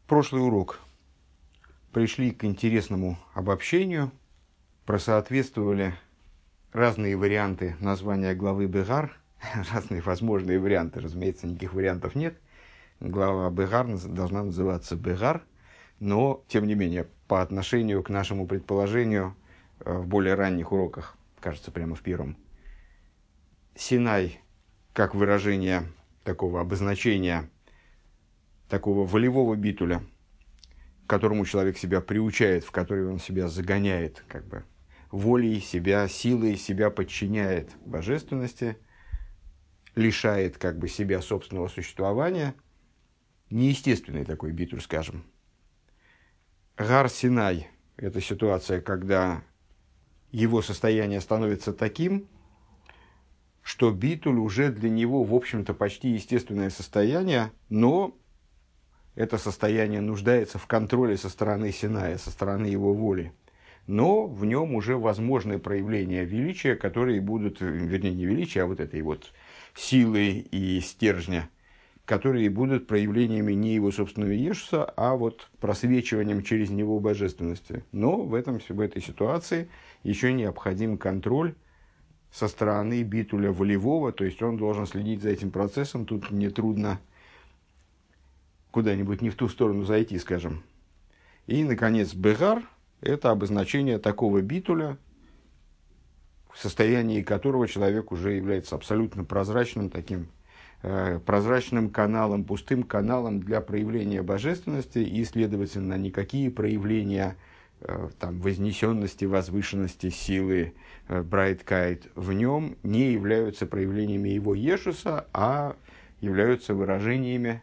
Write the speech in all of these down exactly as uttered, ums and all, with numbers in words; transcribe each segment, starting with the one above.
Прошлый урок пришли к интересному обобщению, просоответствовали разные варианты названия главы Бегар, разные возможные варианты, разумеется, никаких вариантов нет. Глава Бегар должна называться Бегар, но, тем не менее, по отношению к нашему предположению в более ранних уроках, кажется, прямо в первом, Синай, как выражение такого обозначения, такого волевого битуля, к которому человек себя приучает, в который он себя загоняет, как бы волей себя, силой себя подчиняет божественности, лишает как бы себя собственного существования. Неестественный такой битуль, скажем. Гар Синай – это ситуация, когда его состояние становится таким, что битуль уже для него, в общем-то, почти естественное состояние, но это состояние нуждается в контроле со стороны Синая, со стороны его воли. Но в нем уже возможны проявления величия, которые будут, вернее, не величия, а вот этой вот силы и стержня, которые будут проявлениями не его собственного Иешуса, а вот просвечиванием через него божественности. Но в, этом, в этой ситуации еще необходим контроль со стороны битуля волевого, то есть он должен следить за этим процессом. Тут нетрудно куда-нибудь не в ту сторону зайти, скажем. И, наконец, Бегар – это обозначение такого битуля, в состоянии которого человек уже является абсолютно прозрачным, таким э, прозрачным каналом, пустым каналом для проявления божественности, и, следовательно, никакие проявления э, там, вознесенности, возвышенности, силы, э, брайткайт в нем не являются проявлениями его Иешуса, а являются выражениями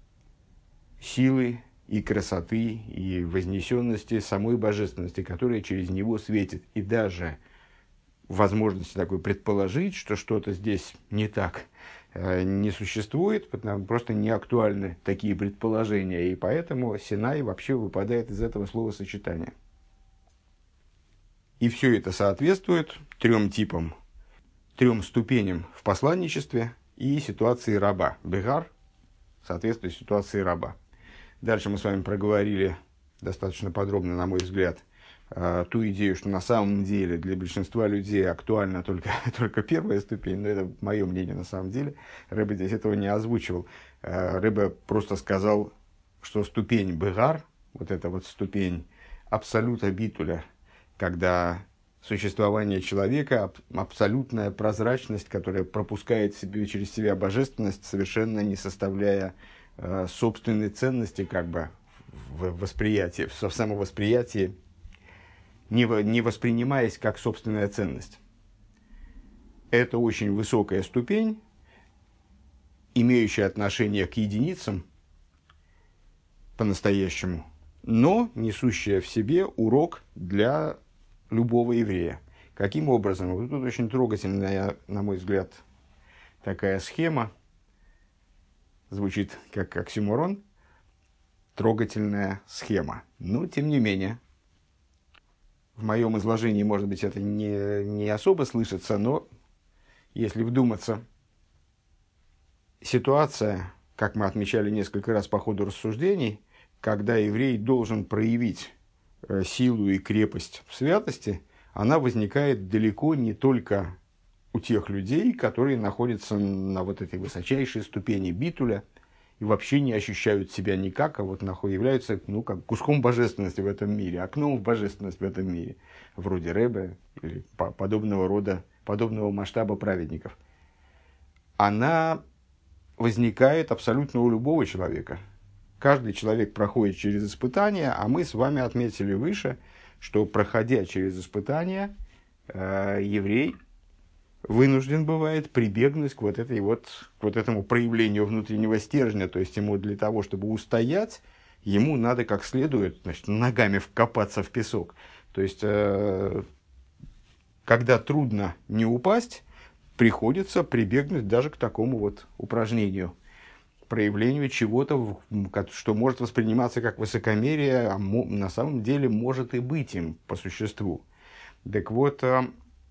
силы и красоты, и вознесенности самой божественности, которая через него светит. И даже возможности такой предположить, что что-то здесь не так, не существует, потому просто не актуальны такие предположения, и поэтому Синай вообще выпадает из этого словосочетания. И все это соответствует трем типам, трем ступеням в посланничестве и ситуации раба. Бегар соответствует ситуации раба. Дальше мы с вами проговорили достаточно подробно, на мой взгляд, ту идею, что на самом деле для большинства людей актуальна только, только первая ступень, но это мое мнение на самом деле. Рэбе здесь этого не озвучивал. Рэбе просто сказал, что ступень Бегар, вот эта вот ступень абсолюта битуля, когда существование человека, абсолютная прозрачность, которая пропускает себе, через себя божественность, совершенно не составляя собственной ценности как бы в восприятии, в самовосприятии, не, не воспринимаясь как собственная ценность. Это очень высокая ступень, имеющая отношение к единицам по-настоящему, но несущая в себе урок для любого еврея. Каким образом? Вот тут очень трогательная, на мой взгляд, такая схема. Звучит как оксюморон, трогательная схема. Но, тем не менее, в моем изложении, может быть, это не, не особо слышится, но если вдуматься, ситуация, как мы отмечали несколько раз по ходу рассуждений, когда еврей должен проявить э, силу и крепость в святости, она возникает далеко не только у тех людей, которые находятся на вот этой высочайшей ступени битуля и вообще не ощущают себя никак, а вот являются ну, как куском божественности в этом мире, окном в божественность в этом мире, вроде Рэбе или подобного рода, подобного масштаба праведников. Она возникает абсолютно у любого человека. Каждый человек проходит через испытания, а мы с вами отметили выше, что, проходя через испытания, э, еврей вынужден бывает прибегнуть к вот, этой вот, к вот этому проявлению внутреннего стержня. То есть ему для того, чтобы устоять, ему надо как следует, значит, ногами вкопаться в песок. То есть, э, когда трудно не упасть, приходится прибегнуть даже к такому вот упражнению, проявлению чего-то, что может восприниматься как высокомерие, а на самом деле может и быть им по существу. Так вот,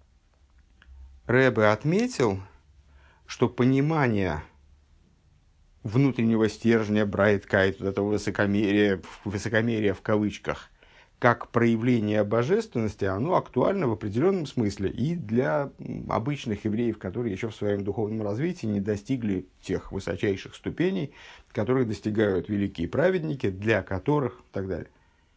Рэбе отметил, что понимание внутреннего стержня, брайткайт, вот этого высокомерия, высокомерия в кавычках, как проявление божественности, оно актуально в определенном смысле и для обычных евреев, которые еще в своем духовном развитии не достигли тех высочайших ступеней, которых достигают великие праведники, для которых и так далее.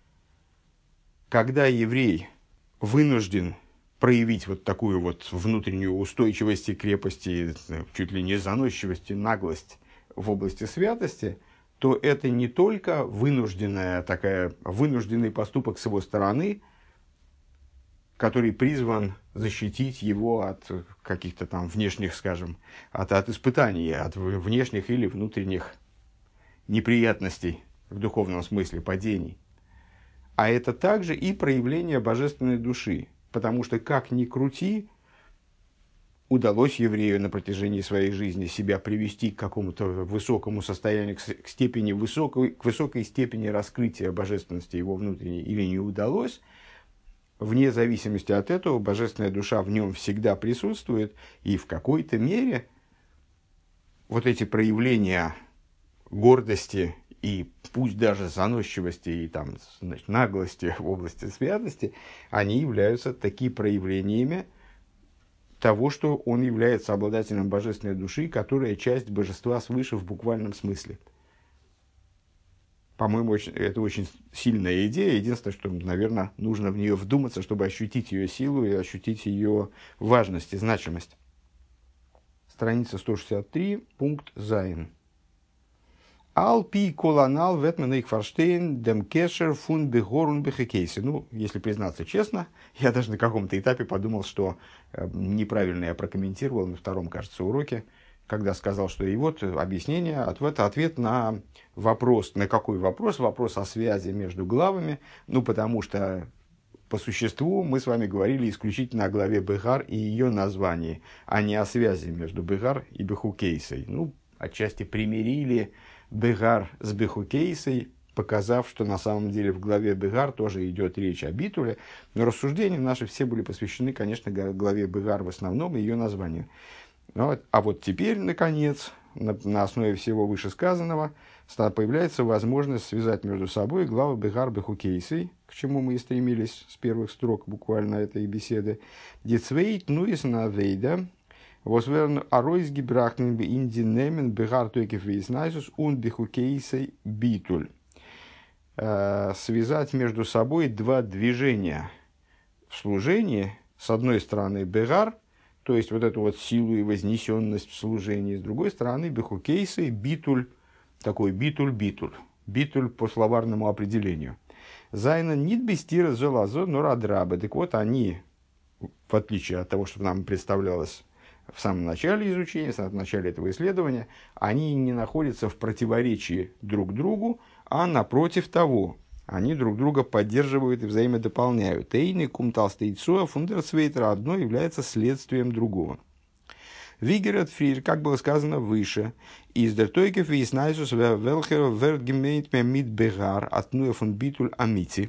Когда еврей вынужден проявить вот такую вот внутреннюю устойчивость и крепость, и чуть ли не заносчивость и наглость в области святости, то это не только вынужденная такая, вынужденный поступок с его стороны, который призван защитить его от каких-то там внешних, скажем, от, от испытаний, от внешних или внутренних неприятностей в духовном смысле, падений. А это также и проявление божественной души, потому что, как ни крути, удалось еврею на протяжении своей жизни себя привести к какому-то высокому состоянию, к степени высокой, к высокой степени раскрытия божественности его внутренней, или не удалось, вне зависимости от этого, божественная душа в нем всегда присутствует, и в какой-то мере вот эти проявления гордости и пусть даже заносчивости и там, значит, наглости в области святости, они являются такими проявлениями того, что он является обладателем божественной души, которая часть божества свыше в буквальном смысле. По-моему, очень, это очень сильная идея. Единственное, что, наверное, нужно в нее вдуматься, чтобы ощутить ее силу и ощутить ее важность и значимость. Страница сто шестьдесят три, пункт Зайн. Ал пи коланал ветмен их фарштейн дем кешер фун бегорун бехекейсе. Ну, если признаться честно, я даже на каком-то этапе подумал, что э, неправильно я прокомментировал на втором, кажется, уроке, когда сказал, что и вот объяснение, ответ, ответ на вопрос. На какой вопрос? Вопрос о связи между главами. Ну, потому что по существу мы с вами говорили исключительно о главе Бегар и ее названии, а не о связи между Бегар и Бехукейсой. Ну, отчасти примирили Бегар с Бехукейсой, показав, что на самом деле в главе Бегар тоже идет речь о битуле, но рассуждения наши все были посвящены, конечно, главе Бегар в основном и ее названию. Но, а вот теперь, наконец, на, на основе всего вышесказанного, появляется возможность связать между собой главы Бегар Бехукейсой, к чему мы и стремились с первых строк буквально этой беседы. Дицвейт нуис навейда. Was werden arois gebrachten in die Nehmen behartliche Weisnaisus und Bechukeiser Bitul. Связать между собой два движения в служении. С одной стороны Бегар, то есть вот эту вот силу и вознесенность в служении. С другой стороны Бехукейсер Битуль, такой Битуль-Битуль. Битуль по словарному определению. Зайна нит бестира золазо, но радрабы. Так вот они, в отличие от того, что нам представлялось в самом начале изучения, в самом начале этого исследования, они не находятся в противоречии друг другу, а напротив того, они друг друга поддерживают и взаимодополняют. Эйны кумталстейцуа фундерцвейтера одно является следствием другого. Вигерет фрир, как было сказано выше, из дертойкев виснайсус велхер вертгемейт мит бегар атнуя фун битуль амити.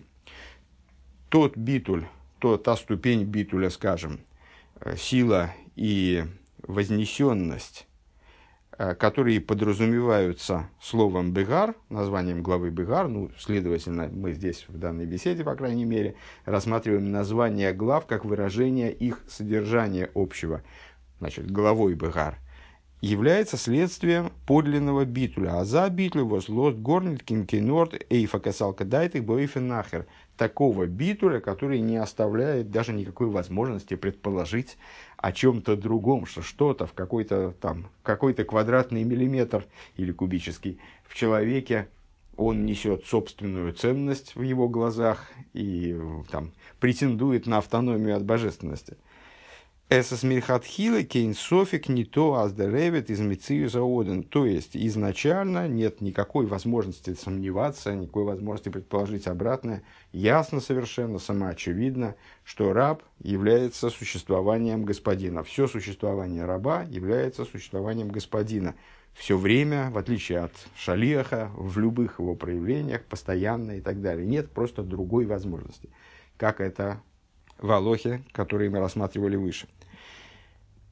Тот битуль, то, та ступень битуля, скажем, сила и вознесенность, которые подразумеваются словом «бегар», названием главы «бегар», ну, следовательно, мы здесь в данной беседе, по крайней мере, рассматриваем название глав как выражение их содержания общего. Значит, главой «бегар» является следствием подлинного битуля. А за битулю возлост горнит кинкинорд эйфа касалка дайтых боифен нахер. Такого битуля, который не оставляет даже никакой возможности предположить о чем-то другом, что что-то в какой-то там, какой-то квадратный миллиметр или кубический в человеке, он несет собственную ценность в его глазах и там, претендует на автономию от божественности. Эсэс мирхатхила кейн софик не то аздеревит из мицию заоден. То есть, изначально нет никакой возможности сомневаться, никакой возможности предположить обратное. Ясно совершенно, самоочевидно, что раб является существованием господина. Все существование раба является существованием господина. Все время, в отличие от шалиаха, в любых его проявлениях, постоянно и так далее. Нет просто другой возможности. Как это в Алохе, которые мы рассматривали выше.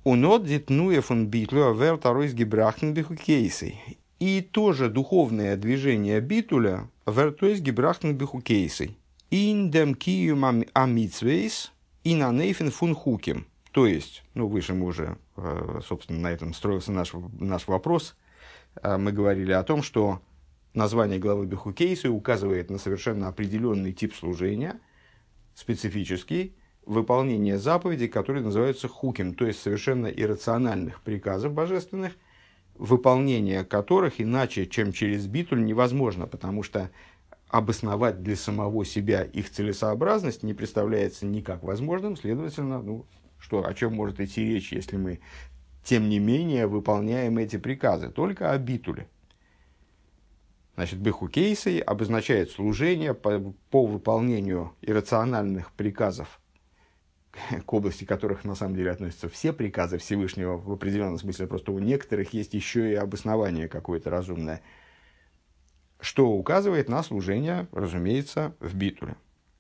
Унот дитнуя фун битлю вер таройс гебрахтен бихукейсы. И тоже духовное движение битуля вер тойс гебрахтен бихукейсы. Индем киюм амитсвейс и на нейфен фун хуким. То есть, ну, выше мы уже, собственно, на этом строился наш, наш вопрос. Мы говорили о том, что название главы Бехукейсы указывает на совершенно определенный тип служения, специфический, выполнение заповедей, которые называются хуким, то есть совершенно иррациональных приказов божественных, выполнение которых иначе, чем через битуль, невозможно, потому что обосновать для самого себя их целесообразность не представляется никак возможным, следовательно, ну, что, о чем может идти речь, если мы, тем не менее, выполняем эти приказы? Только о битуле. Значит, бехукейсой обозначает служение по, по выполнению иррациональных приказов, к области которых на самом деле относятся все приказы Всевышнего в определенном смысле, просто у некоторых есть еще и обоснование какое-то разумное, что указывает на служение, разумеется, в битуле.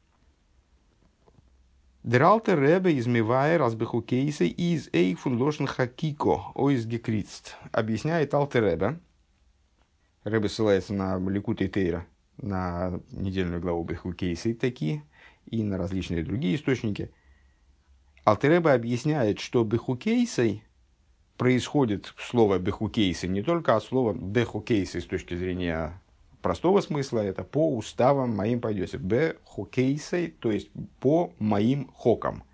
Дралтер Ребе измевая разбехукейсы из эйх фун лошен хакико ойс гекритст. Объясняет Алтер Ребе. Ребе ссылается на Ликутей Тейра, на недельную главу Бехукейсы такие и на различные другие источники. Алтер Ребе объясняет, что Бехукейсой происходит слово Бехукейсы не только от слова Бехукейсы с точки зрения простого смысла, это по уставам моим пойдете. Бехукейсой, то есть по моим хокам.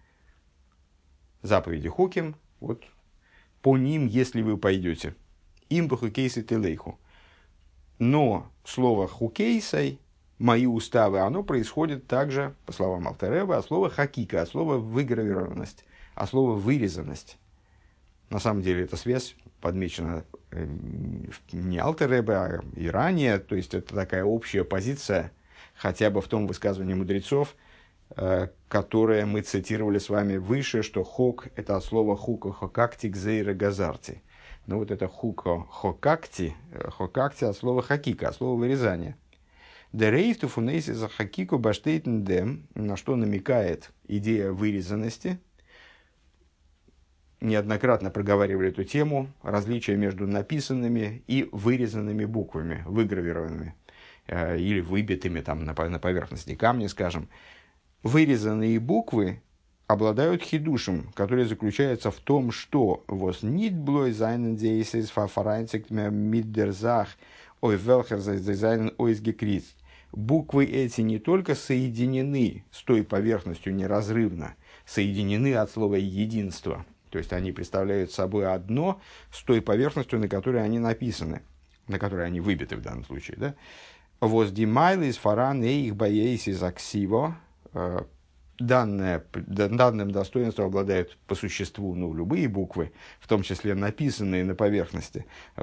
Заповеди хоким, вот по ним, если вы пойдете. Им бехукейсы телейху. Но слово хукейсой, мои уставы, оно происходит также, по словам Алтер Ребе, от слова хакика, от слова выгравированность, от слова вырезанность. На самом деле эта связь подмечена не Алтер Ребе, а и ранее, то есть это такая общая позиция, хотя бы в том высказывании мудрецов, которое мы цитировали с вами выше, что хок – это от слова хука хокакти гзейра газарти. Но вот это хуко хокакти, хокакти от слова хакика, от слова вырезания. Дерейфту фунейси за хакику баштейтен дем, на что намекает идея вырезанности. Неоднократно проговаривали эту тему, различия между написанными и вырезанными буквами, выгравированными э, или выбитыми там, на, на поверхности камня, скажем. Вырезанные буквы обладают хидушем, который заключается в том, что «was nicht bloß seinen Deisses ververeinigt mit der Sach, oi welcher seinen ois gekritzt». Буквы эти не только соединены с той поверхностью неразрывно, соединены от слова «единство», то есть они представляют собой одно с той поверхностью, на которой они написаны, на которой они выбиты в данном случае. Да? «Was die Meile ist voran eich baeis аксиво». Данное, данным достоинством обладают по существу ну, любые буквы, в том числе написанные на поверхности.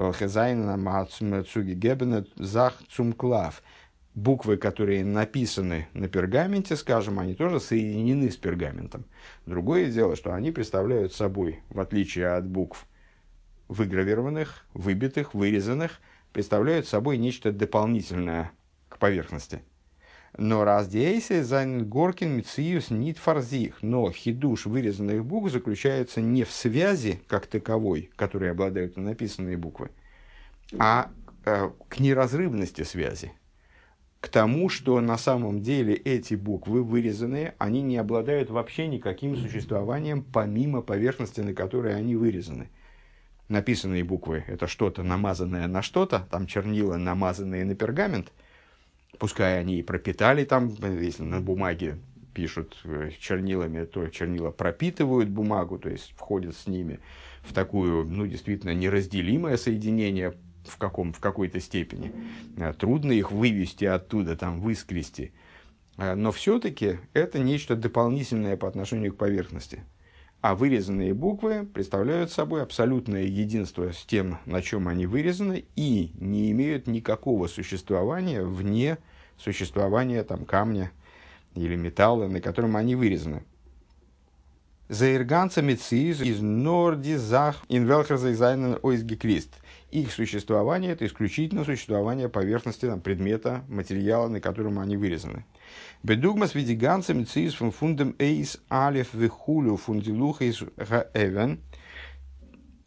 Буквы, которые написаны на пергаменте, скажем, они тоже соединены с пергаментом. Другое дело, что они представляют собой, в отличие от букв выгравированных, выбитых, вырезанных, представляют собой нечто дополнительное к поверхности. Но раз дейсе зайн горкин мициюс нит фарзих, но хидуш вырезанных букв заключается не в связи как таковой, которые обладают написанные буквы, а э, к неразрывности связи, к тому, что на самом деле эти буквы вырезанные, они не обладают вообще никаким существованием помимо поверхности, на которой они вырезаны. Написанные буквы – это что-то намазанное на что-то, там чернила, намазанные на пергамент. Пускай они и пропитали там, если на бумаге пишут чернилами, то чернила пропитывают бумагу, то есть входят с ними в такое, ну, действительно неразделимое соединение в, каком, в какой-то степени. Трудно их вывести оттуда, там, выскрести. Но все-таки это нечто дополнительное по отношению к поверхности. А вырезанные буквы представляют собой абсолютное единство с тем, на чем они вырезаны, и не имеют никакого существования вне существования там, камня или металла, на котором они вырезаны. Заирганца мециз из норди зах инвелхер зайзайнен ойсгекрист. Их существование – это исключительно существование поверхности там, предмета, материала, на котором они вырезаны. Бедугмас видиганца мециз фун фундем эйс алиф вихулю фундилуха из гаэвен.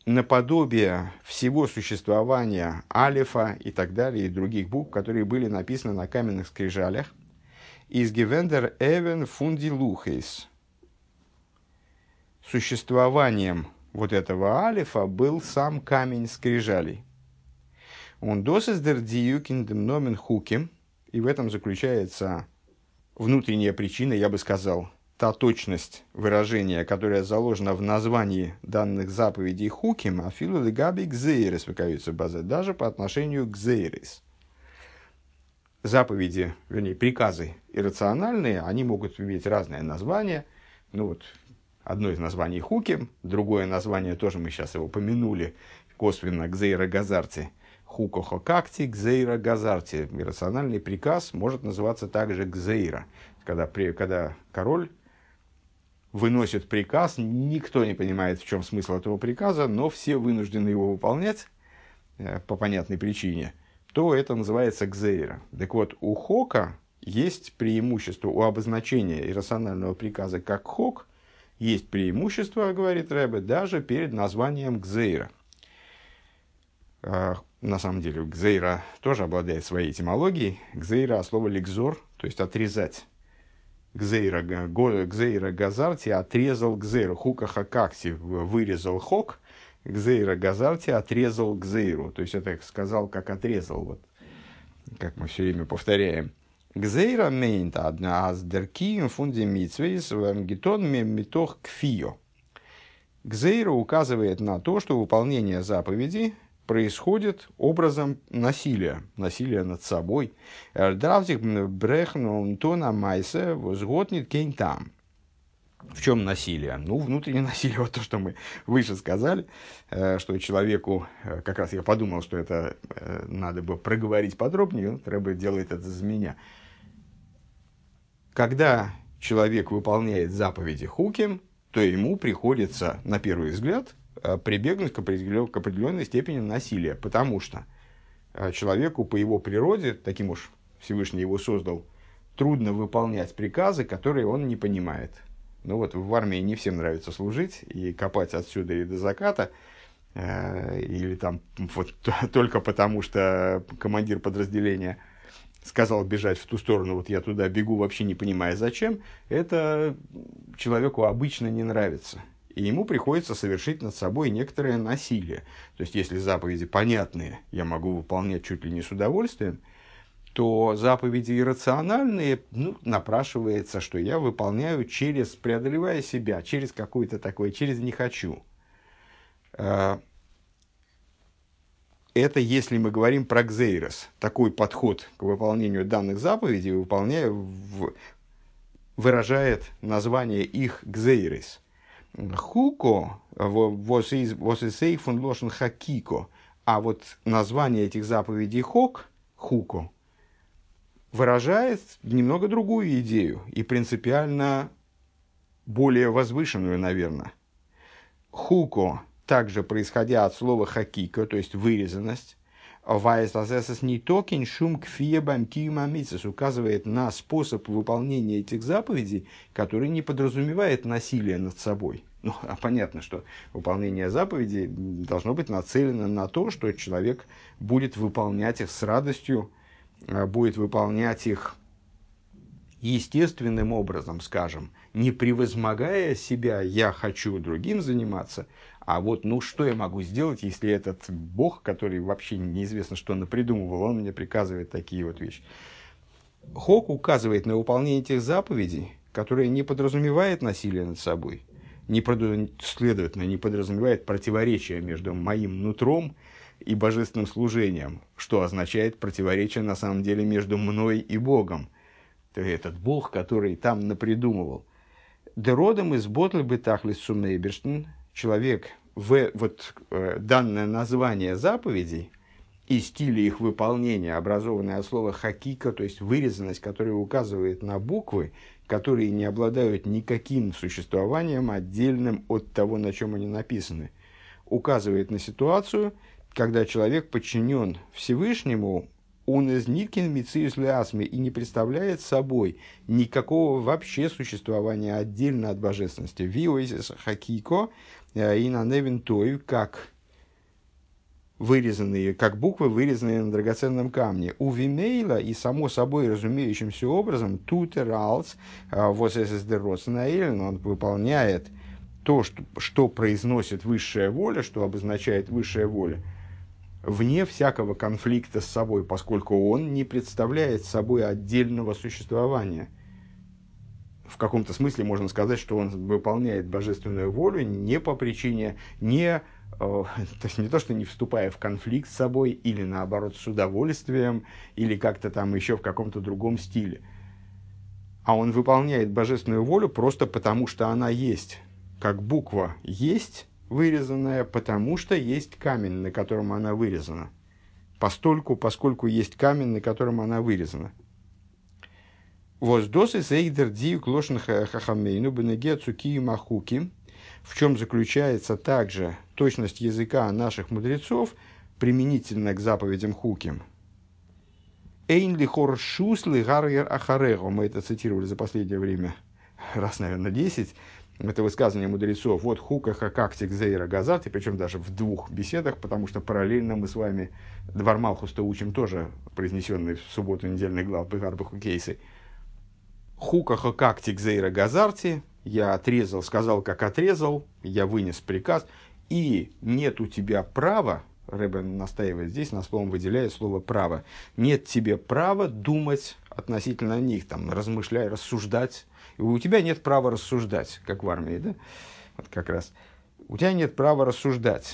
наподобие всего существования алифа и так далее, и других букв, которые были написаны на каменных скрижалях, из гевендер эвен фунди лухейс. Существованием вот этого алифа был сам камень скрижалей. Он досыс дер диюкин дем номен хуким, и в этом заключается внутренняя причина, я бы сказал, та точность выражения, которая заложена в названии данных заповедей хуким, афилу легаби гзейрес выкаются базы, даже по отношению к гзейрес. Заповеди, вернее, приказы иррациональные, они могут иметь разное название. Ну вот, одно из названий хуким, другое название, тоже мы сейчас его упомянули, косвенно гзейра газарти, хукохо какти, гзейра газарти. Иррациональный приказ может называться также гзейра. Когда, когда король выносит приказ, никто не понимает, в чем смысл этого приказа, но все вынуждены его выполнять э, по понятной причине, то это называется гзейра. Так вот, у хока есть преимущество, у обозначения иррационального приказа как хок есть преимущество, говорит Ребе, даже перед названием гзейра. Э, на самом деле, гзейра тоже обладает своей этимологией. Гзейра от слова ликзор, то есть отрезать. Гзейра, гзейра газарти отрезал гзейру, хука хакакси вырезал хок, гзейра газарти отрезал гзейру. То есть это сказал, как отрезал, вот, как мы все время повторяем. Гзейра мейнт одна аз деркием фунди митсвейс гитон митох кфио. Гзейра указывает на то, что выполнение заповеди происходит образом насилия, насилия над собой. В чем насилие? Ну, внутреннее насилие, вот то, что мы выше сказали, что человеку, как раз я подумал, что это надо бы проговорить подробнее, Рэбе делает это за меня. Когда человек выполняет заповеди хуким, то ему приходится, на первый взгляд, прибегнуть к определенной степени насилия, потому что человеку по его природе, таким уж Всевышний его создал, трудно выполнять приказы, которые он не понимает. Ну вот в армии не всем нравится служить и копать отсюда и до заката, э, или там вот, только потому, что командир подразделения сказал бежать в ту сторону, вот я туда бегу, вообще не понимая зачем, это человеку обычно не нравится. И ему приходится совершить над собой некоторое насилие. То есть, если заповеди понятные, я могу выполнять чуть ли не с удовольствием, то заповеди иррациональные, ну, напрашивается, что я выполняю через, преодолевая себя, через какое-то такое, через не хочу. Это если мы говорим про гзейрос, такой подход к выполнению данных заповедей, выполняя, выражает название их гзейрос. Хуко, восисей фун лошен хакико, а вот название этих заповедей хок, хуко, выражает немного другую идею и принципиально более возвышенную, наверное. Хуко, также происходя от слова хакико, то есть вырезанность, указывает на способ выполнения этих заповедей, который не подразумевает насилие над собой. Ну, а понятно, что выполнение заповедей должно быть нацелено на то, что человек будет выполнять их с радостью, будет выполнять их естественным образом, скажем, не превозмогая себя, я хочу другим заниматься, а вот, ну, что я могу сделать, если этот Бог, который вообще неизвестно, что он напридумывал, он мне приказывает такие вот вещи. Хок указывает на выполнение этих заповедей, которые не подразумевает насилие над собой, не, следовательно, не подразумевает противоречия между моим нутром и божественным служением, что означает противоречие на самом деле между мной и Богом. То есть этот Бог, который там напридумывал. Деродом из ботль бетахлис сумнейберштен, человек, в вот, э, данное название заповедей и стили их выполнения, образованное от слова хакика, то есть вырезанность, которая указывает на буквы, которые не обладают никаким существованием отдельным от того, на чем они написаны, указывает на ситуацию, когда человек подчинен Всевышнему, он из Никин Мициус Леасми и не представляет собой никакого вообще существования отдельно от божественности. Виоисис Хакико и на Невин Той, как вырезанные, как буквы, вырезанные на драгоценном камне. У Вимейла и само собой разумеющимся образом тутер алс вот эсэсдероснаэль, он выполняет то, что, что произносит высшая воля, что обозначает высшая воля, вне всякого конфликта с собой, поскольку он не представляет собой отдельного существования. В каком-то смысле можно сказать, что он выполняет божественную волю не по причине, не, то есть не то, что не вступая в конфликт с собой, или наоборот с удовольствием, или как-то там еще в каком-то другом стиле. А он выполняет божественную волю просто потому, что она есть. Как буква есть вырезанная, потому что есть камень, на котором она вырезана. Постольку, поскольку есть камень, на котором она вырезана. Воздосы сейдер диюк лошен хахамейну бенеге цуки махуки. В чем заключается также точность языка наших мудрецов применительно к заповедям хуким. Эйн ли хоршус ли гаргер ахарего. Мы это цитировали за последнее время раз, наверное, десять. Это высказывание мудрецов. Вот хука хакактик зейра газарти, причем даже в двух беседах, потому что параллельно мы с вами Двар Малхуста учим тоже произнесенный в субботу недельной глав Бегарбаху кейсы. Хука хакактик зейра газарти. Я отрезал, сказал, как отрезал, я вынес приказ, и нет у тебя права, Ребе настаивает здесь, на словом выделяет слово право, нет тебе права думать относительно них, там, размышлять, рассуждать. И у тебя нет права рассуждать, как в армии, да? Вот как раз. У тебя нет права рассуждать.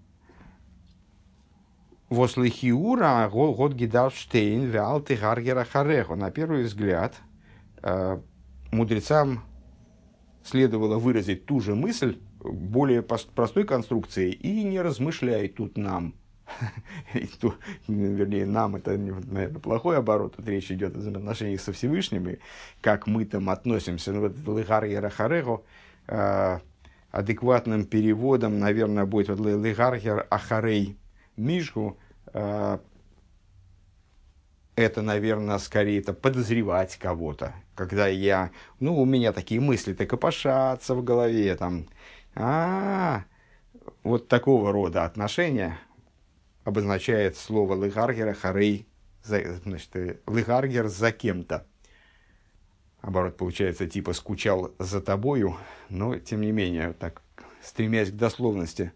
Вослихиура год гидавштейн вялты гаргера харехо. На первый взгляд, мудрецам следовало выразить ту же мысль более простой конструкцией и не размышляй тут нам. Вернее, нам это, наверное, плохой оборот. Тут речь идет о взаимоотношениях со Всевышним, и как мы там относимся. Ну, вот лыгар ярахарего адекватным переводом, наверное, будет вот лыгар ахарей мишгу. Это, наверное, скорее это подозревать кого-то. Когда я, ну, у меня такие мысли, так копошатся в голове, там, а, вот такого рода отношения обозначает слово лыгаргера харей, значит, лыгаргер за кем-то. Оборот получается, типа, скучал за тобою, но, тем не менее, так, стремясь к дословности.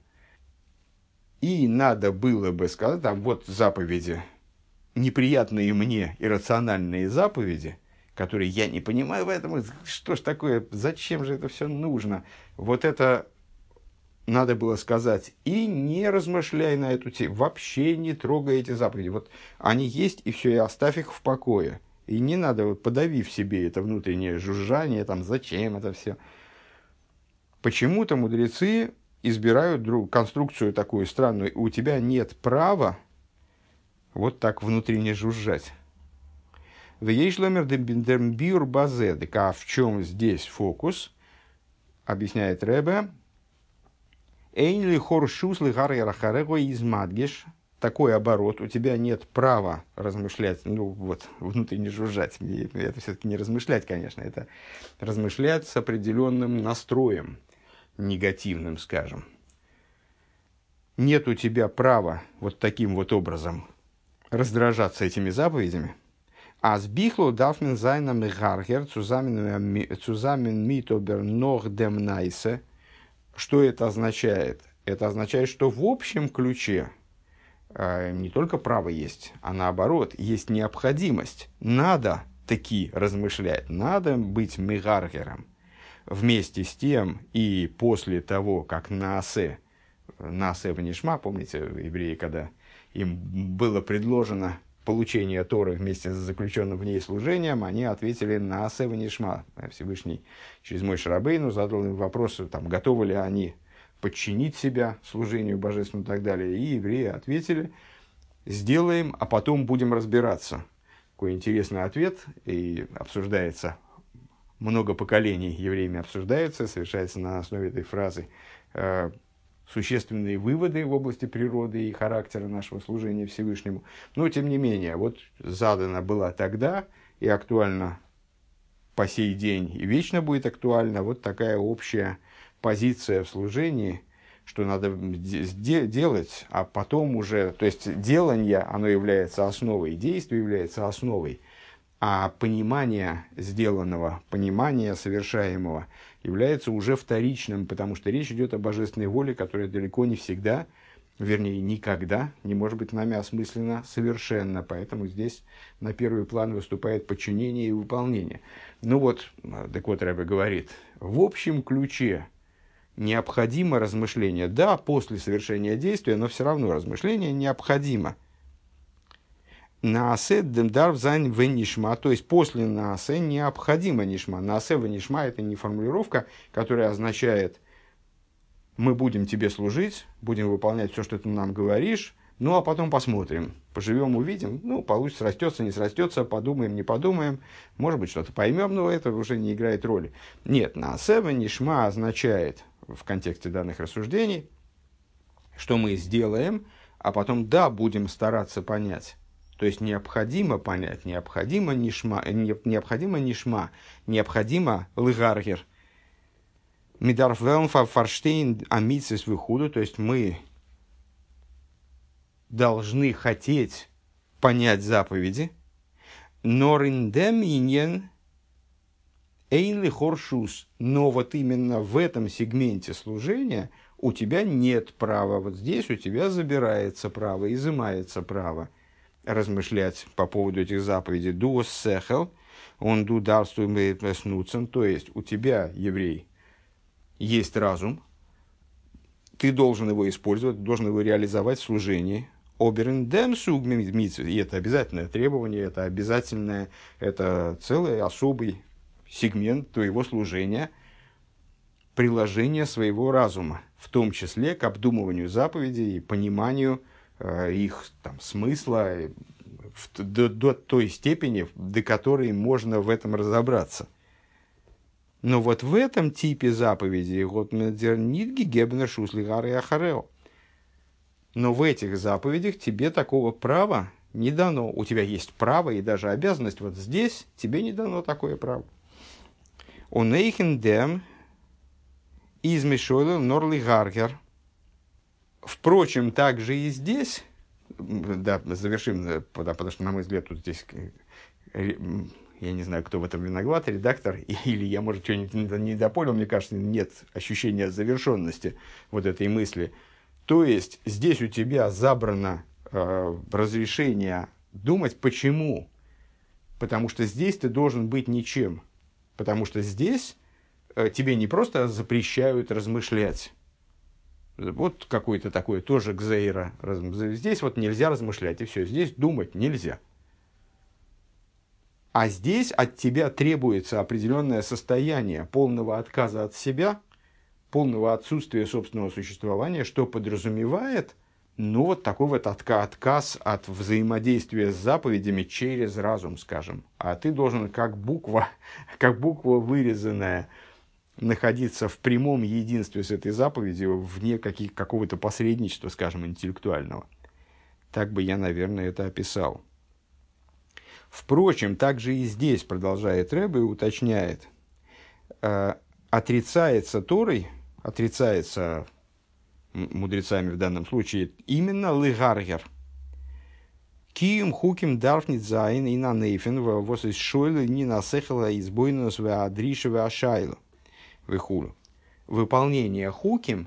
И надо было бы сказать, там, вот заповеди, неприятные мне иррациональные заповеди, которые я не понимаю в этом, что ж такое, зачем же это все нужно, вот это надо было сказать, и не размышляй на эту тему, вообще не трогай эти заповеди, вот они есть, и все, и оставь их в покое, и не надо, вот, подави в себе это внутреннее жужжание, там, зачем это все. Почему-то мудрецы избирают друг, конструкцию такую странную, у тебя нет права вот так внутренне жужжать. Вейшломер дембиур базедек. А в чем здесь фокус? Объясняет Ребе. Эйнли хоршус лыгар ярахарего из мадгеш. Такой оборот. У тебя нет права размышлять. Ну вот, внутренне жужжать. Это все-таки не размышлять, конечно. Это размышлять с определенным настроем. Негативным, скажем. Нет у тебя права вот таким вот образом раздражаться этими заповедями. А сбихло дафнен зайнам гаргер цузамен митобер нох дем найсе. Что это означает? Это означает, что в общем ключе э, не только право есть, а наоборот, есть необходимость. Надо таки размышлять, надо быть мигаргером. Вместе с тем и после того, как наасе, наасе ванишма, помните, евреи, когда им было предложено получение Торы вместе с заключенным в ней служением, они ответили на Аасе ванишма. Всевышний через Моше Рабейну задал им вопрос, там, готовы ли они подчинить себя служению божественному и так далее. И евреи ответили, сделаем, а потом будем разбираться. Какой интересный ответ, и обсуждается, много поколений евреями обсуждается, совершается на основе этой фразы существенные выводы в области природы и характера нашего служения Всевышнему. Но, тем не менее, вот задана была тогда и актуальна по сей день, и вечно будет актуальна вот такая общая позиция в служении, что надо де- делать, а потом уже, то есть делание, оно является основой, действие является основой, а понимание сделанного, понимание совершаемого является уже вторичным, потому что речь идет о божественной воле, которая далеко не всегда, вернее, никогда не может быть нами осмысленно совершенно. Поэтому здесь на первый план выступает подчинение и выполнение. Ну вот, так вот Ребе говорит, в общем ключе необходимо размышление. Да, после совершения действия, но все равно размышление необходимо. Наасе демдар зайн в нишма, то есть после наасе необходимо нишма. Наасе в нишма — это не формулировка, которая означает мы будем тебе служить, будем выполнять все, что ты нам говоришь, ну а потом посмотрим, поживем, увидим, ну получится, срастется, не срастется, подумаем, не подумаем, может быть что-то поймем, но это уже не играет роли. Нет, наасе в нишма означает в контексте данных рассуждений, что мы сделаем, а потом да, будем стараться понять. То есть необходимо понять, необходимо нишма, не, необходимо нишма, необходимо лыгаргер. Мидарф велнфа фарштейн амитсис выходу, то есть мы должны хотеть понять заповеди, но риндем иньен эйнли хоршус, но вот именно в этом сегменте служения у тебя нет права, вот здесь у тебя забирается право, изымается право размышлять по поводу этих заповедей. Дуос сехел, он ду дарствуем снуцен, то есть у тебя, еврей, есть разум, ты должен его использовать, должен его реализовать в служении. Оберендем сугмитсу, и это обязательное требование, это обязательное, это целый особый сегмент твоего служения, приложение своего разума, в том числе к обдумыванию заповедей и пониманию их там, смысла в, до, до той степени, до которой можно в этом разобраться. Но вот в этом типе заповедей но в этих заповедях тебе такого права не дано. У тебя есть право и даже обязанность. Вот здесь тебе не дано такое право. Онейхендем из Мишойла Норли Гаргер. Впрочем, также и здесь, да, завершим, потому что, на мой взгляд, тут здесь, я не знаю, кто в этом виноват, редактор, или я, может, что-нибудь не допонял, мне кажется, нет ощущения завершенности вот этой мысли. То есть, здесь у тебя забрано э, разрешение думать, почему? Потому что здесь ты должен быть ничем. Потому что здесь э, тебе не просто запрещают размышлять. Вот какой-то такой тоже гзейра. Здесь вот нельзя размышлять, и все. Здесь думать нельзя. А здесь от тебя требуется определенное состояние полного отказа от себя, полного отсутствия собственного существования, что подразумевает, ну, вот такой вот отка- отказ от взаимодействия с заповедями через разум, скажем. А ты должен, как буква, как буква вырезанная, находиться в прямом единстве с этой заповедью, вне каких, какого-то посредничества, скажем, интеллектуального. Так бы я, наверное, это описал. Впрочем, также и здесь, продолжает Ребе, уточняет, э, отрицается Торой, отрицается мудрецами в данном случае именно лыгаргер. Кием хуким дарфнит зайн и на нейфен вос из шойла не насехала избойнос в адришеве ашайло. Выхулу. Выполнение хуким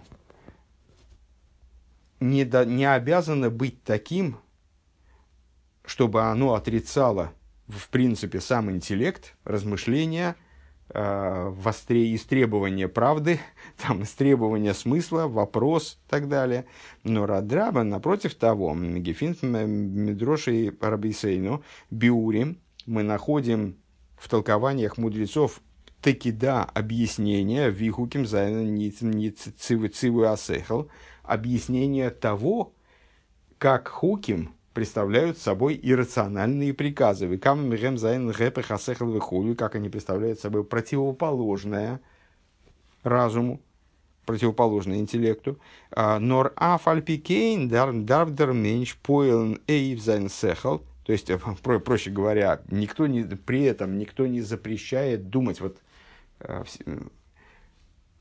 не, до, не обязано быть таким, чтобы оно отрицало, в принципе, сам интеллект, размышления, э, востре, истребование правды, там, истребование смысла, вопрос и так далее. Но Радраба, напротив того, Гефинт Медроши Рабисейну, Биурим, мы находим в толкованиях мудрецов таки да объяснение вихуким цивы асехал, объяснение того, как хуким представляют собой иррациональные приказы. Как они представляют собой противоположное разуму, противоположное интеллекту. Нор афальпикейн дарвдер меньш поэлн эйвзайн сехал. То есть, проще говоря, никто не, при этом никто не запрещает думать. Вот,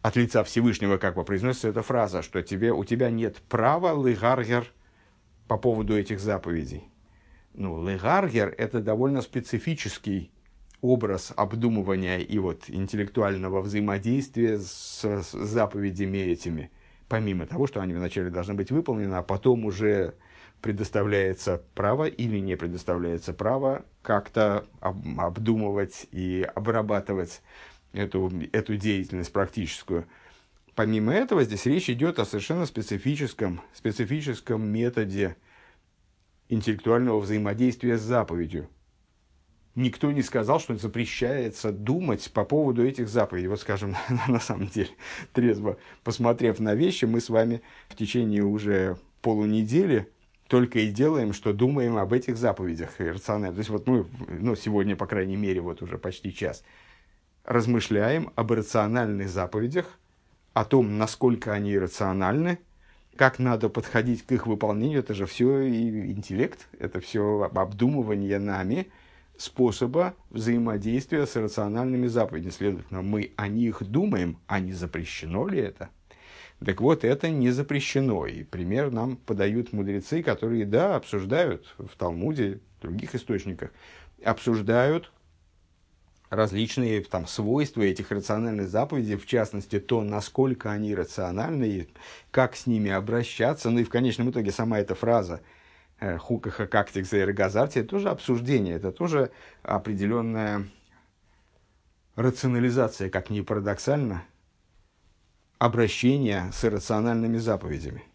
от лица Всевышнего, как бы произносится эта фраза, что тебе, у тебя нет права лыгаргер по поводу этих заповедей. Ну, лыгаргер – это довольно специфический образ обдумывания и вот интеллектуального взаимодействия с, с заповедями этими. Помимо того, что они вначале должны быть выполнены, а потом уже предоставляется право или не предоставляется право как-то об, обдумывать и обрабатывать эту, эту деятельность практическую. Помимо этого, здесь речь идет о совершенно специфическом, специфическом методе интеллектуального взаимодействия с заповедью. Никто не сказал, что запрещается думать по поводу этих заповедей. Вот, скажем, на самом деле, трезво посмотрев на вещи, мы с вами в течение уже полунедели только и делаем, что думаем об этих заповедях рационально. То есть, вот мы, ну, сегодня, по крайней мере, вот уже почти час, размышляем об рациональных заповедях, о том, насколько они рациональны, как надо подходить к их выполнению. Это же все интеллект, это все обдумывание нами способа взаимодействия с рациональными заповедями. Следовательно, мы о них думаем, а не запрещено ли это? Так вот, это не запрещено. И пример нам подают мудрецы, которые, да, обсуждают в Талмуде, в других источниках, обсуждают различные там, свойства этих рациональных заповедей, в частности, то, насколько они рациональны, и как с ними обращаться. Ну и в конечном итоге сама эта фраза «хукаха кактик заэргазарти» – это тоже обсуждение, это тоже определенная рационализация, как ни парадоксально, обращение с иррациональными заповедями.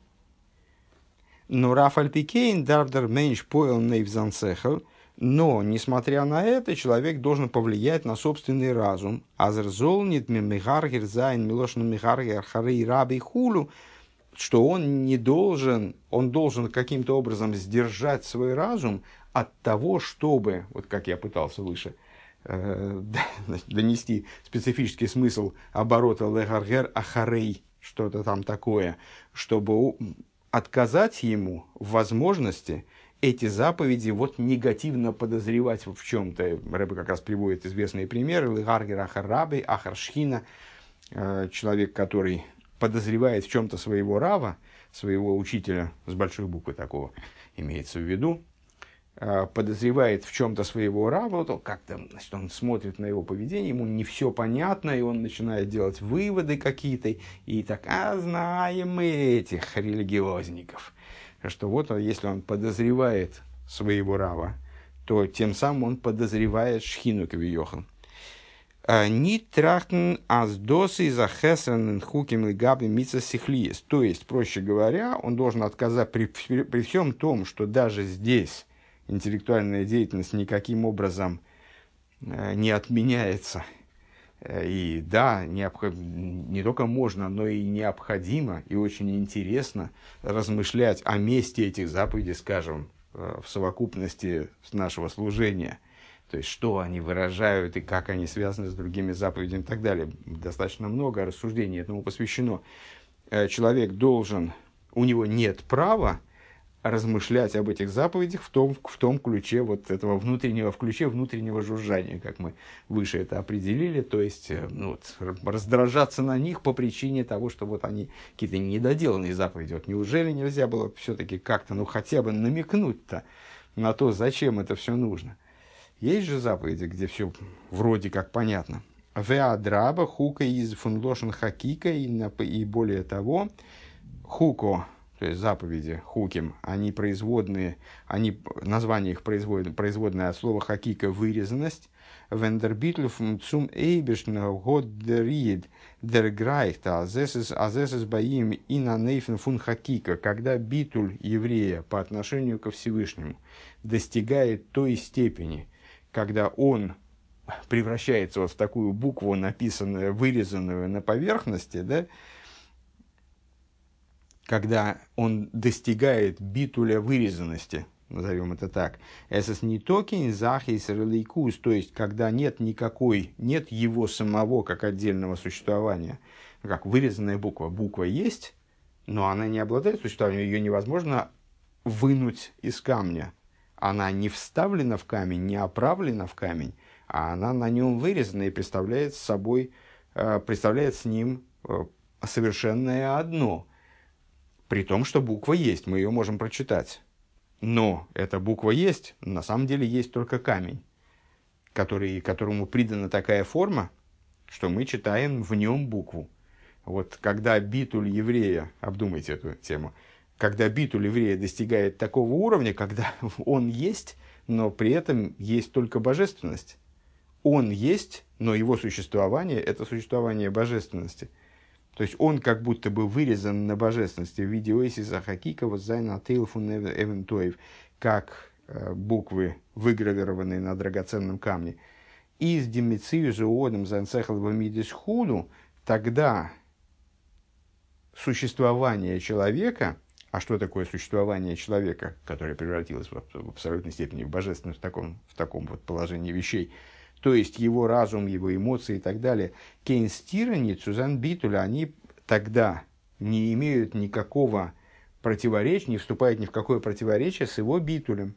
Но Рафаль Пикейн дардер меньш поэл нейвзансехал. Но, несмотря на это, человек должен повлиять на собственный разум. Азерзол нит мимигаргер зайн милошну мигаргер харей раби хулу, что он не должен, он должен каким-то образом сдержать свой разум от того, чтобы, вот как я пытался выше, э, донести специфический смысл оборота легаргер ахарей, что-то там такое, чтобы отказать ему в возможности эти заповеди вот негативно подозревать в чем-то. Рэбе как раз приводит известные примеры. Легаргер ахар раби, ахар шхина. Человек, который подозревает в чем-то своего рава, своего учителя, с большой буквы такого имеется в виду, подозревает в чем-то своего рава, то как-то, значит, он смотрит на его поведение, ему не все понятно, и он начинает делать выводы какие-то, и так, а знаем мы этих религиозников, что вот если он подозревает своего рава, то тем самым он подозревает шхину кавиохан. Не трахтен аздосы за хесрен хуким и габи митса сихлиес. То есть, проще говоря, он должен отказать при, при, при всем том, что даже здесь интеллектуальная деятельность никаким образом э, не отменяется. И да, необход... не только можно, но и необходимо, и очень интересно размышлять о месте этих заповедей, скажем, в совокупности с нашего служения. То есть, что они выражают и как они связаны с другими заповедями и так далее. Достаточно много рассуждений этому посвящено. Человек должен, у него нет права размышлять об этих заповедях в том, в том ключе вот этого внутреннего, в ключе внутреннего жужжания, как мы выше это определили, то есть ну, вот, раздражаться на них по причине того, что вот они какие-то недоделанные заповеди. Вот неужели нельзя было все-таки как-то, ну хотя бы намекнуть-то на то, зачем это все нужно? Есть же заповеди, где все вроде как понятно. Веадраба, хука из фунлошен хакика, и более того, хуко, то есть заповеди, хуким, они производные, они, название их производное, производное от слова хакика вырезанность. Вендербитль цум эйбешна год дерид дерграйхта азесес баим и на нейфен фун хакика, когда битуль еврея по отношению ко Всевышнему достигает той степени, когда он превращается вот в такую букву, написанную, вырезанную на поверхности, да, когда он достигает битуля вырезанности, назовем это так, эсэс не токин захис релейкус, то есть когда нет никакой, нет его самого как отдельного существования, как вырезанная буква. Буква есть, но она не обладает существованием, ее невозможно вынуть из камня. Она не вставлена в камень, не оправлена в камень, а она на нем вырезана и представляет собой представляет с ним совершенное одно. При том, что буква есть, мы ее можем прочитать. Но эта буква есть, на самом деле есть только камень, который, которому придана такая форма, что мы читаем в нем букву. Вот когда битуль еврея, обдумайте эту тему, когда битуль еврея достигает такого уровня, когда он есть, но при этом есть только божественность. Он есть, но его существование – это существование божественности. То есть он как будто бы вырезан на божественности в виде Оисиса Хакика, вот Зайна Тейлфун Эвентоев, как э, буквы, выгравированные на драгоценном камне. Из Демицию Зоодом Занцехал Вамидис Худу, тогда существование человека, а что такое существование человека, которое превратилось в, в абсолютной степени в божественность в таком, в таком вот положении вещей, то есть его разум, его эмоции и так далее, кейнстирани, цузан битуля, они тогда не имеют никакого противоречия, не вступают ни в какое противоречие с его битулем.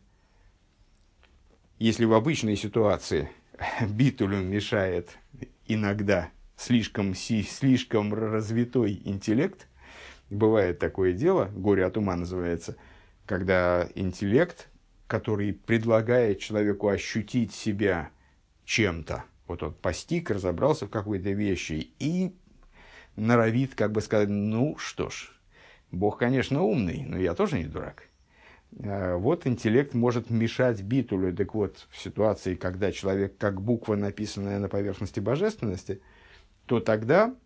Если в обычной ситуации битулю мешает иногда слишком, слишком развитой интеллект, бывает такое дело, горе от ума называется, когда интеллект, который предлагает человеку ощутить себя чем-то. Вот он постиг, разобрался в какой-то вещи и норовит, как бы сказать, ну что ж, Бог, конечно, умный, но я тоже не дурак. Вот интеллект может мешать битулю. Так вот, в ситуации, когда человек как буква, написанная на поверхности божественности, то тогда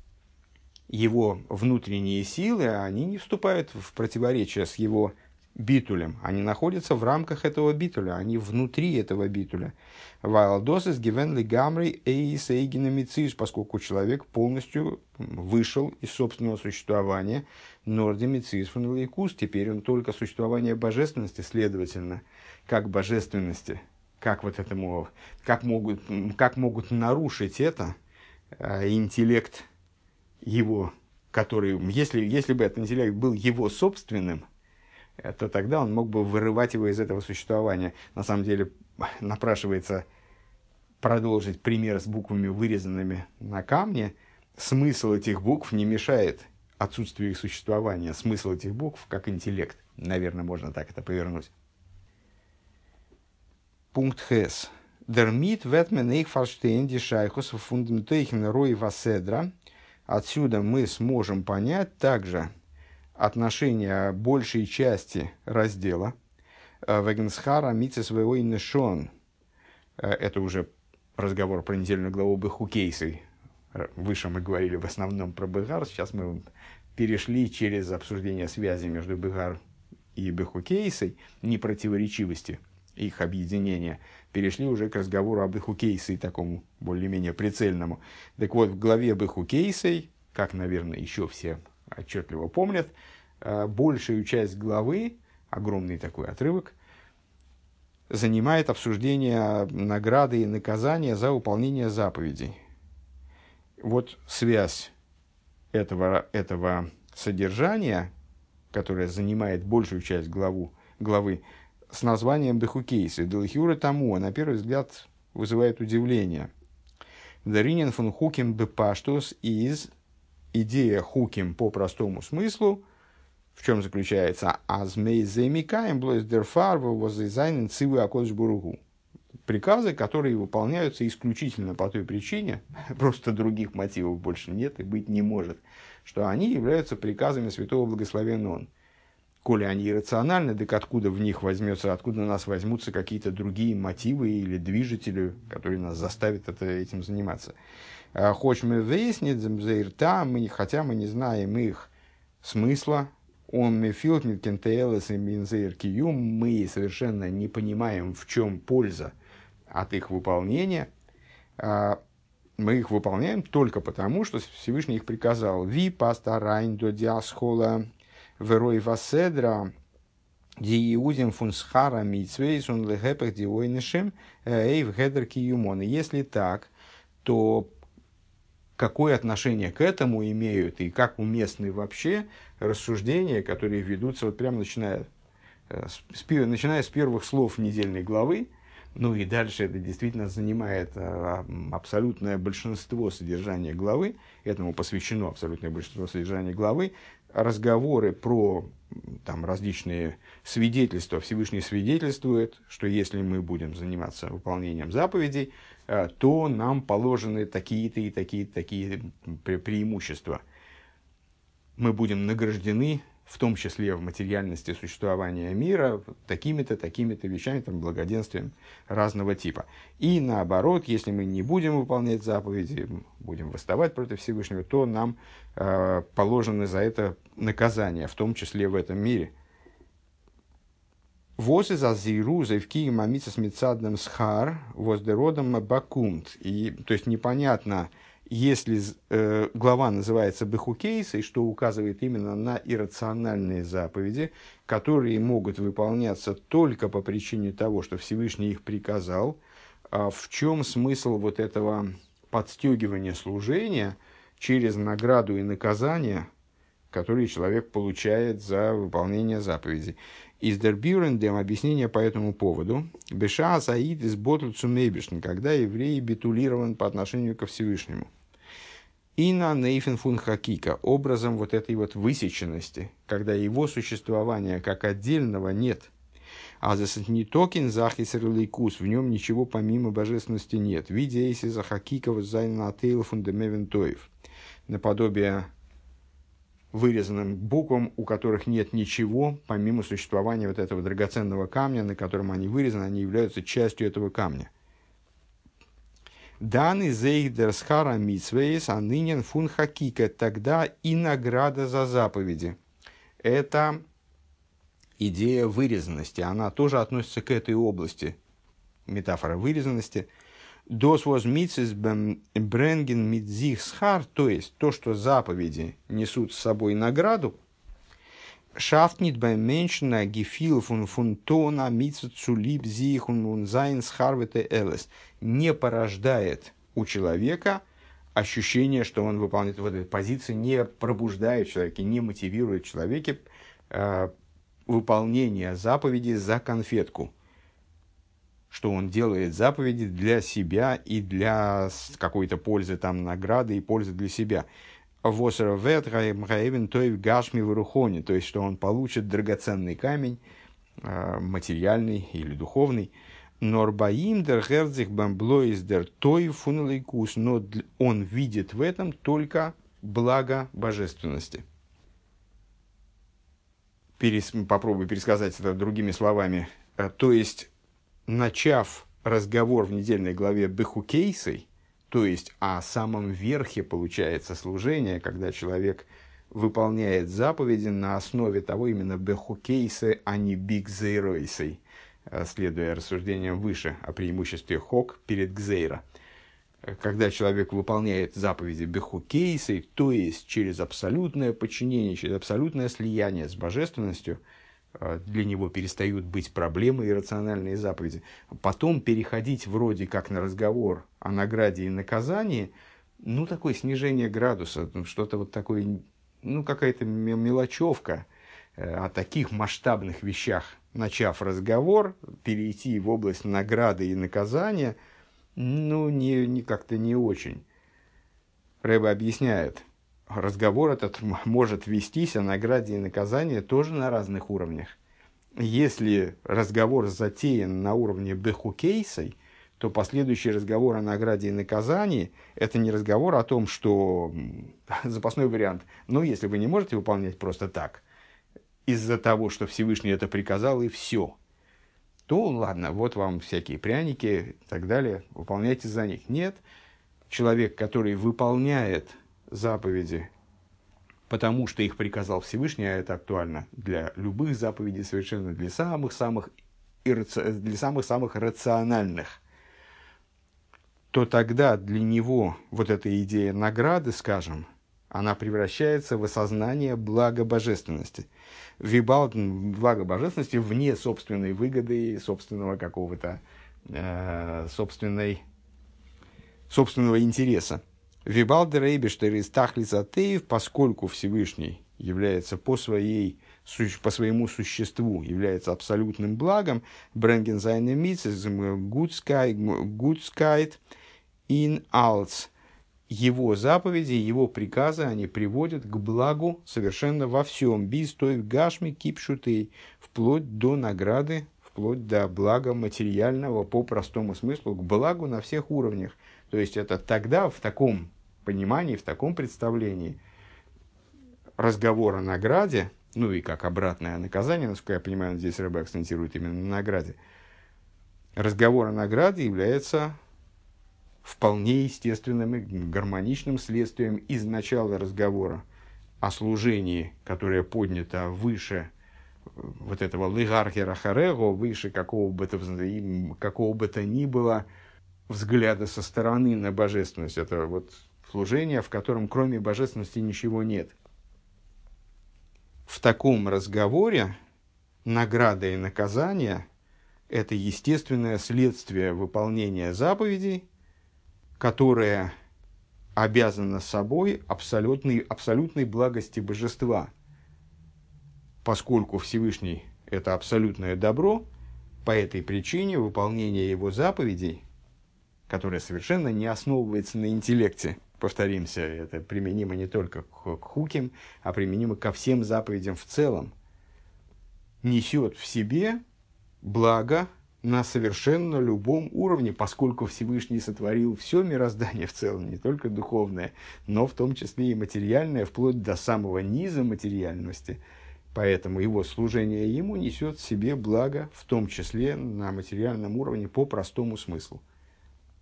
его внутренние силы, они не вступают в противоречие с его битулем. Они находятся в рамках этого битуля, они внутри этого битуля. Вайлдосис гивенли гамрей эйс эйгеномициус, поскольку человек полностью вышел из собственного существования. Нордемициус фунлейкус, теперь он только существование божественности, следовательно, как божественности, как вот этому, как могут, как могут нарушить это э, интеллект его, который, если, если бы этот интеллект был его собственным, то тогда он мог бы вырывать его из этого существования. На самом деле напрашивается продолжить пример с буквами, вырезанными на камне. Смысл этих букв не мешает отсутствию их существования. Смысл этих букв как интеллект. Наверное, можно так это повернуть. Пункт Хес. Дермит ветмен эйх фарштейн ди шайхус фундаментейхен рой васедра. Отсюда мы сможем понять также отношение большей части раздела «Вегенсхара митцес своего инешон». Это уже разговор про недельную главу Бехукейсы. Выше мы говорили в основном про Бегар. Сейчас мы перешли через обсуждение связи между Бегар и Бехукейсой, непротиворечивости их объединения. Перешли уже к разговору об Бехукейсе, такому более-менее прицельному. Так вот, в главе Бехукейсой, как, наверное, еще все отчетливо помнят, большую часть главы, огромный такой отрывок, занимает обсуждение награды и наказания за выполнение заповедей. Вот связь этого, этого содержания, которое занимает большую часть главу, главы, с названием Бехукейсы, Делхиура тому, на первый взгляд вызывает удивление. Даринин фон Хуким бепаштус из идея хуким по простому смыслу, в чем заключается? Азмей займикаем блойс дерфарва воззайнен цивы акодж буругу. Приказы, которые выполняются исключительно по той причине, просто других мотивов больше нет и быть не может, что они являются приказами святого благословенного он. Коли они иррациональны, так откуда в них возьмется, откуда у нас возьмутся какие-то другие мотивы или движители, которые нас заставят это, этим заниматься. Хоть мы выяснить, хотя мы не знаем их смысла, он мы совершенно не понимаем, в чем польза от их выполнения. Мы их выполняем только потому, что Всевышний их приказал. Ви пастарайн до диасхола верой васедра дииузим фунсхара митсвейс он лехепех диойнишем эйв гедер киюмон. Если так, то какое отношение к этому имеют и как уместны вообще рассуждения, которые ведутся вот прямо начиная с, начиная с первых слов недельной главы, Ну и дальше это действительно занимает абсолютное большинство содержания главы, этому посвящено абсолютное большинство содержания главы, разговоры про там, различные свидетельства. Всевышний свидетельствует, что если мы будем заниматься выполнением заповедей, то нам положены такие-то и такие-то такие преимущества. Мы будем награждены, в том числе в материальности существования мира, такими-то, такими-то вещами, там, благоденствием разного типа. И наоборот, если мы не будем выполнять заповеди, будем восставать против Всевышнего, то нам э, положено за это наказание, в том числе в этом мире. «Воз из азиру завки мамица с мецадным схар воздеродом бакумт». И, то есть, непонятно, если э, глава называется Бехукейсой, что указывает именно на иррациональные заповеди, которые могут выполняться только по причине того, что Всевышний их приказал, а в чем смысл вот этого подстегивания служения через награду и наказание, которые человек получает за выполнение заповедей. Из Дербюрендем объяснение по этому поводу. Беша саид из ботл цумейбишн, когда еврей битулирован по отношению ко Всевышнему. Ина нейфен фун хакика, образом вот этой вот высеченности, когда его существования как отдельного нет. А за сатнитокин захисерлейкус, в нем ничего помимо божественности нет. Видя если за хакиков зайна тейл фундамевентоев, наподобие вырезанным буквам, у которых нет ничего помимо существования вот этого драгоценного камня, на котором они вырезаны, они являются частью этого камня. Данный зейдер схара митсвейс, а нынен фун хакика, тогда и награда за заповеди. Это идея вырезанности, она тоже относится к этой области, метафора вырезанности. Дос воз митсис бренген митзих схар, то есть то, что заповеди несут с собой награду, шафтнит бай меншна гефил фун фунтона митсу цулиб зихун унзайн схарвете элес, не порождает у человека ощущение, что он выполняет вот эту позицию, не пробуждает в человеке, не мотивирует в человеке э, выполнение заповеди за конфетку, что он делает заповеди для себя и для какой-то пользы, там, награды и пользы для себя. То есть, что он получит драгоценный камень, материальный или духовный. Норбаимдер герцих бамблоиздер той фунлейкус, но он видит в этом только благо божественности. Перес, попробую пересказать это другими словами. То есть, начав разговор в недельной главе Бехукейсой, то есть о самом верхе получается служение, когда человек выполняет заповеди на основе того именно Бехукейсы, а не Бигзейройсой, следуя рассуждениям выше о преимуществе хок перед гзейра. Когда человек выполняет заповеди Бехукейсой, то есть через абсолютное подчинение, через абсолютное слияние с божественностью, для него перестают быть проблемой иррациональные заповеди. Потом переходить вроде как на разговор о награде и наказании, ну, такое снижение градуса, что-то вот такое, ну, какая-то мелочевка. О таких масштабных вещах, начав разговор, перейти в область награды и наказания, ну, не, не, как-то не очень. Рэбе объясняет, разговор этот может вестись о награде и наказании тоже на разных уровнях. Если разговор затеян на уровне бехукейсой, то последующий разговор о награде и наказании – это не разговор о том, что запасной вариант, ну, если вы не можете выполнять просто так, из-за того, что Всевышний это приказал, и все, то ладно, вот вам всякие пряники и так далее, выполняйте за них. Нет, человек, который выполняет заповеди, потому что их приказал Всевышний, а это актуально для любых заповедей совершенно, для самых-самых для самых-самых рациональных, то тогда для него вот эта идея награды, скажем, она превращается в осознание блага божественности. Вибал благо божественности вне собственной выгоды, собственного какого-то э, собственной, собственного интереса. Вибалдер Эйбештер из Тахлица Теев, поскольку Всевышний является по своей по своему существу является абсолютным благом, bringen seine Mitzvot Gutskeit in alles. Его заповеди, его приказы, они приводят к благу совершенно во всем. Bis той гашми кипшутей, вплоть до награды, вплоть до блага материального по простому смыслу, к благу на всех уровнях. То есть это тогда в таком понимании, в таком представлении разговор о награде, ну и как обратное наказание, насколько я понимаю, здесь Рэбе акцентирует именно на награде, разговор о награде является вполне естественным и гармоничным следствием из начала разговора о служении, которое поднято выше вот этого лигархера харего, выше какого бы то, какого бы то ни было взгляда со стороны на божественность. Это вот служение, в котором кроме божественности ничего нет. В таком разговоре награда и наказание – это естественное следствие выполнения заповедей, которое обязано собой абсолютной, абсолютной благости божества. Поскольку Всевышний – это абсолютное добро, по этой причине выполнение его заповедей, которое совершенно не основывается на интеллекте, повторимся, это применимо не только к хуким, а применимо ко всем заповедям в целом, несет в себе благо на совершенно любом уровне, поскольку Всевышний сотворил все мироздание в целом, не только духовное, но в том числе и материальное, вплоть до самого низа материальности. Поэтому его служение ему несет в себе благо, в том числе на материальном уровне по простому смыслу.